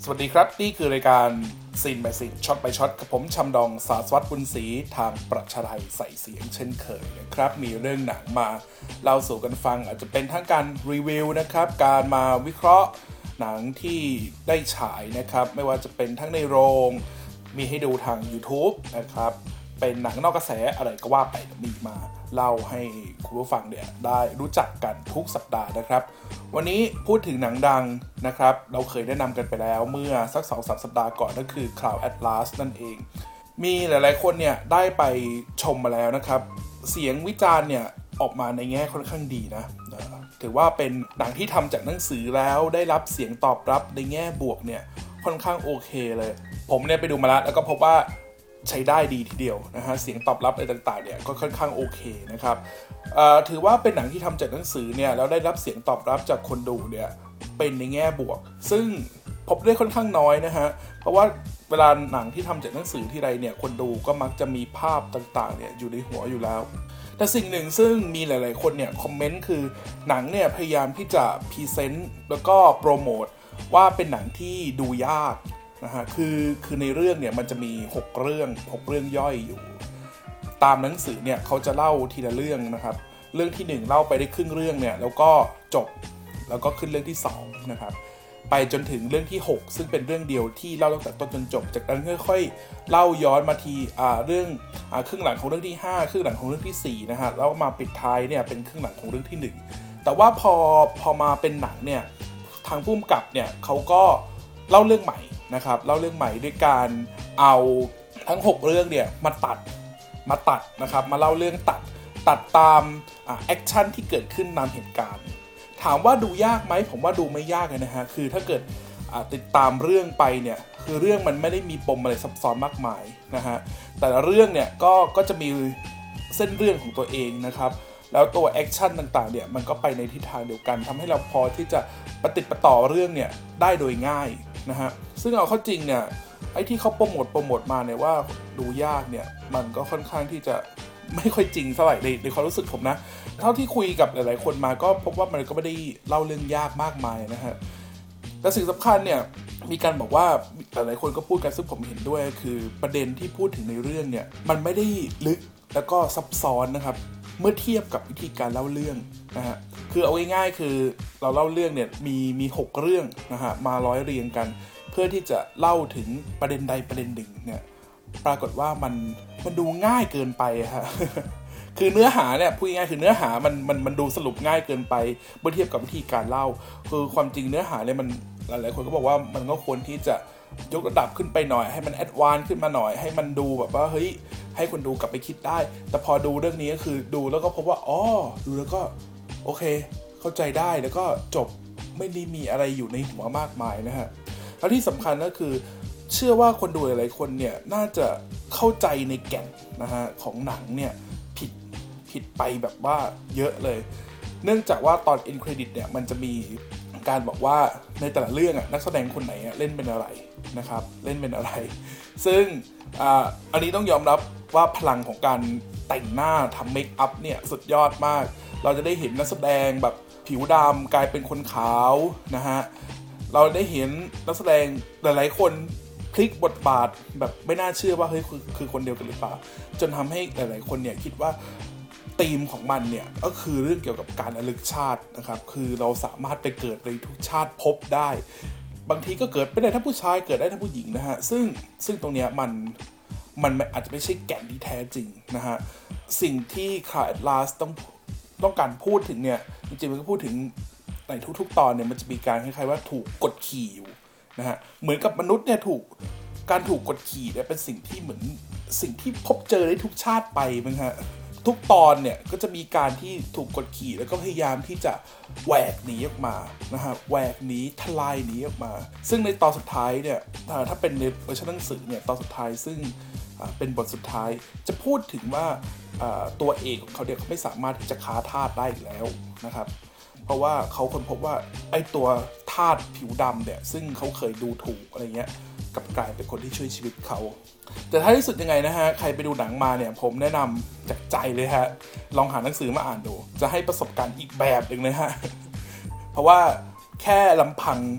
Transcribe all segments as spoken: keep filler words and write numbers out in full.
วัสดีครับนี่คือรายการซีน by ซีนช็อต by ช็อตกับผมชำดองศาสวัฒน์บุญศรีทางประชาไทยใส่เสียงเช่นเคยนะครับมีเรื่องหนังมาเล่าสู่กันฟังอาจจะเป็นทั้งการรีวิวนะครับการมาวิเคราะห์หนังที่ได้ฉายนะครับไม่ว่าจะเป็นทั้งในโรงมีให้ดูทาง YouTube นะครับเป็นหนังนอกกระแสอะไรก็ว่าไปมีมาเล่าให้คุณผู้ฟังเนี่ยได้รู้จักกันทุกสัปดาห์นะครับวันนี้พูดถึงหนังดังนะครับเราเคยแนะนำกันไปแล้วเมื่อสัก สองถึงสาม สัปดาห์ก่อนนั่นคือ Cloud Atlas นั่นเองมีหลายๆคนเนี่ยได้ไปชมมาแล้วนะครับเสียงวิจารณ์เนี่ยออกมาในแง่ค่อนข้างดีนะถือว่าเป็นหนังที่ทำจากหนังสือแล้วได้รับเสียงตอบรับในแง่บวกเนี่ยค่อนข้างโอเคเลยผมเนี่ยไปดูมาแล้วแล้วก็พบว่าใช้ได้ดีทีเดียวนะฮะเสียงตอบรับอะไรต่างๆเนี่ยก็ค่อนข้างโอเคนะครับถือว่าเป็นหนังที่ทำจากหนังสือเนี่ยแล้วได้รับเสียงตอบรับจากคนดูเนี่ยเป็นในแง่บวกซึ่งพบได้ค่อนข้างน้อยนะฮะเพราะว่าเวลาหนังที่ทำจากหนังสือที่ไรเนี่ยคนดูก็มักจะมีภาพต่างๆเนี่ยอยู่ในหัวอยู่แล้วแต่สิ่งหนึ่งซึ่งมีหลายๆคนเนี่ยคอมเมนต์คือหนังเนี่ยพยายามที่จะพรีเซนต์แล้วก็โปรโมทว่าเป็นหนังที่ดูยากนะฮะคือคือในเรื่องเนี่ยมันจะมีหกเรื่องหกเรื่องย่อยอยู่ตามหนังสือเนี่ยเขาจะเล่าทีละเรื่องนะครับเรื่องที่หนึ่งเล่าไปได้ครึ่งเรื่องเนี่ยแล้วก็จบแล้วก็ขึ้นเรื่องที่สองนะครับไปจนถึงเรื่องที่หกซึ่งเป็นเรื่องเดียวที่เล่าตั้งแต่ต้นจนจบจากนั้นค่อยๆเล่าย้อนมาทีอ่าเรื่องอ่าครึ่งหลังของเรื่องที่ห้าครึ่งหลังของเรื่องที่สี่นะฮะแล้วมาปิดท้ายเนี่ยเป็นครึ่งหลังของเรื่องที่หนึ่งแต่ว่าพอพอมาเป็นหนังเนี่ยทางผู้กำกับเนี่ยเขาก็เล่าเรื่องใหม่นะครับเล่าเรื่องใหม่ด้วยการเอาทั้งหกเรื่องเนี่ยมาตัดมาตัดนะครับมาเล่าเรื่องตัดตัดตามอ่าแอคชั่นที่เกิดขึ้นตามเหตุการณ์ถามว่าดูยากไหมผมว่าดูไม่ยากเลยนะฮะคือถ้าเกิดติดตามเรื่องไปเนี่ยคือเรื่องมันไม่ได้มีปมอะไรซับซ้อนมากมายนะฮะแต่ละเรื่องเนี่ยก็ก็จะมีเส้นเรื่องของตัวเองนะครับแล้วตัวแอคชั่นต่างๆเนี่ยมันก็ไปในทิศทางเดียวกันทำให้เราพอที่จะปฏิปต่อเรื่องเนี่ยได้โดยง่ายนะฮะซึ่งเอาเข้าจริงเนี่ยไอ้ที่เขาโปรโมทโปรโมทมาเนี่ยว่าดูยากเนี่ยมันก็ค่อนข้างที่จะไม่ค่อยจริงเท่าไหร่ในในความรู้สึกผมนะเท่าที่คุยกับหลายๆคนมาก็พบว่ามันก็ไม่ได้เล่าเรื่องยากมากมายนะฮะแต่สิ่งสำคัญเนี่ยมีการบอกว่าหลายๆคนก็พูดกันซึ่งผมเห็นด้วยคือประเด็นที่พูดถึงในเรื่องเนี่ยมันไม่ได้ลึกแล้วก็ซับซ้อนนะครับเมื่อเทียบกับวิธีการเล่าเรื่องนะฮะคือเอาง่ายๆคือเราเล่าเรื่องเนี่ยมีมีหกเรื่องนะฮะมาร้อยเรียงกันเพื่อที่จะเล่าถึงประเด็นใดประเด็นหนึ่งเนี่ยปรากฏว่ามันมันดูง่ายเกินไปฮะ คือเนื้อหาเนี่ยพูดง่ายๆคือเนื้อหามันมันมันดูสรุปง่ายเกินไปเมื่อเทียบกับวิธีการเล่าคือความจริงเนื้อหาเนี่ยมันหลายๆคนก็บอกว่ามันก็ควรที่จะยกระดับขึ้นไปหน่อยให้มันแอดวานซ์ขึ้นมาหน่อยให้มันดูแบบว่าเฮ้ยให้คนดูกลับไปคิดได้แต่พอดูเรื่องนี้ก็คือดูแล้วก็พบว่าอ๋อดูแล้วก็โอเคเข้าใจได้แล้วก็จบไม่ได้มีอะไรอยู่ในหัวมากมายนะฮะแล้วที่สำคัญก็คือเชื่อว่าคนดูหลายๆคนเนี่ยน่าจะเข้าใจในแก่นนะฮะของหนังเนี่ยผิดผิดไปแบบว่าเยอะเลยเนื่องจากว่าตอน end credit เนี่ยมันจะมีการบอกว่าในแต่ละเรื่องอ่ะนักแสดงคนไหนเล่นเป็นอะไรนะครับเล่นเป็นอะไรซึ่ง อ่า อันนี้ต้องยอมรับว่าพลังของการแต่งหน้าทำเมคอัพเนี่ยสุดยอดมากเราจะได้เห็นนักแสดงแบบผิวดำกลายเป็นคนขาวนะฮะเราได้เห็นนักแสดงหลายๆคนพลิกบทบาทแบบไม่น่าเชื่อว่าเฮ้ยคือคือคนเดียวกันหรือเปล่าจนทำให้หลายๆคนเนี่ยคิดว่าธีมของมันเนี่ยก็คือเรื่องเกี่ยวกับการระลึกชาตินะครับคือเราสามารถไปเกิดในทุกชาติภพได้บางทีก็เกิดไม่ได้ทั้งผู้ชายเกิดได้ทั้งผู้หญิงนะฮะซึ่งซึ่งตรงเนี้ยมันมันอาจจะไม่ใช่แก่นที่แท้จริงนะฮะสิ่งที่ Cloud Atlas ต้องต้องการพูดถึงเนี่ยจริงๆมันก็พูดถึงในทุกๆตอนเนี่ยมันจะมีการคล้ายๆว่าถูกกดขี่อยู่นะฮะเหมือนกับมนุษย์เนี่ยถูกการถูกกดขี่เนี่ยเป็นสิ่งที่เหมือนสิ่งที่พบเจอได้ทุกชาติไปมั้งฮะทุกตอนเนี่ยก็จะมีการที่ถูกกดขี่แล้วก็พยายามที่จะแหวกหนีออกมานะฮะแหวกหนีทลายหนีออกมาซึ่งในตอนสุดท้ายเนี่ยถ้าเป็นในเวอร์ชันหนังสือเนี่ยตอนสุดท้ายซึ่งเป็นบทสุดท้ายจะพูดถึงว่าตัวเอกของเขาเนี่ยเขาไม่สามารถที่จะค้าทาสได้อีกแล้วนะครับเพราะว่าเขาค้นพบว่าไอ้ตัวทาสผิวดำเนี่ยซึ่งเขาเคยดูถูกอะไรเงี้ยกลับกลายเป็นคนที่ช่วยชีวิตเขาแต่ท้ายที่สุดยังไงนะฮะใครไปดูหนังมาเนี่ยผมแนะนำจากใจเลยฮะลองหาหนังสือมาอ่านดูจะให้ประสบการณ์อีกแบบนึงเลยฮะเพราะว่าแค่ลำพัง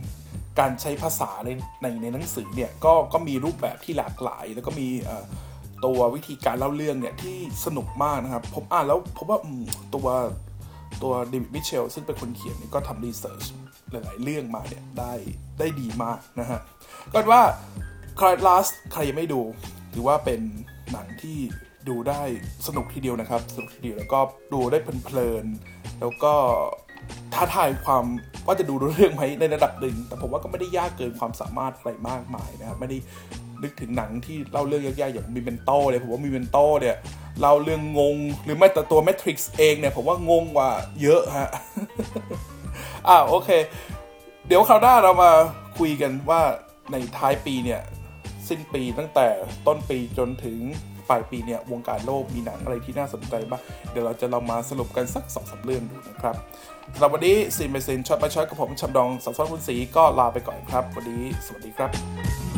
การใช้ภาษาในในในหนังสือเนี่ยก็ก็มีรูปแบบที่หลากหลายแล้วก็มีตัววิธีการเล่าเรื่องเนี่ยที่สนุกมากนะครับผมอ่านแล้วผมว่าตัวตัวเดวิดมิเชลซึ่งเป็นคนเขียนนี่ก็ทำรีเสิร์ชหลายๆเรื่องมาเนี่ยได้ได้ดีมากนะฮะก็ว่าคลาสลาสใครยังไม่ดูถือว่าเป็นหนังที่ดูได้สนุกทีเดียวนะครับสนุกทีเดียวแล้วก็ดูได้เพลินๆแล้วก็ท้าทายความว่าจะดูเรื่องไหมในระดับหนึ่งแต่ผมว่าก็ไม่ได้ยากเกินความสามารถอะไรมากมายนะครับไม่ได้นึกถึงหนังที่เล่าเรื่องยากๆอย่างมีเมนโต้เลยผมว่ามีเมนโต้เนี่ยเล่าเรื่องงงหรือแม้แต่ตัว Matrix เองเนี่ยผมว่างงกว่าเยอะฮะ อ่าโอเคเดี๋ยวคราวหน้าเรามาคุยกันว่าในท้ายปีเนี่ยสิ้นปีตั้งแต่ต้นปีจนถึงปลายปีเนี่ยวงการโลกมีหนังอะไรที่น่าสนใจบ้างเดี๋ยวเราจะเรามาสรุปกันสัก สองถึงสาม เรื่องดูนะครับสำหรับวันนี้ซีนไปซีนช็อตไปช็อตกับผมชำดองสัมสอนคุณศรีก็ลาไปก่อนครับวันนี้สวัสดีครับ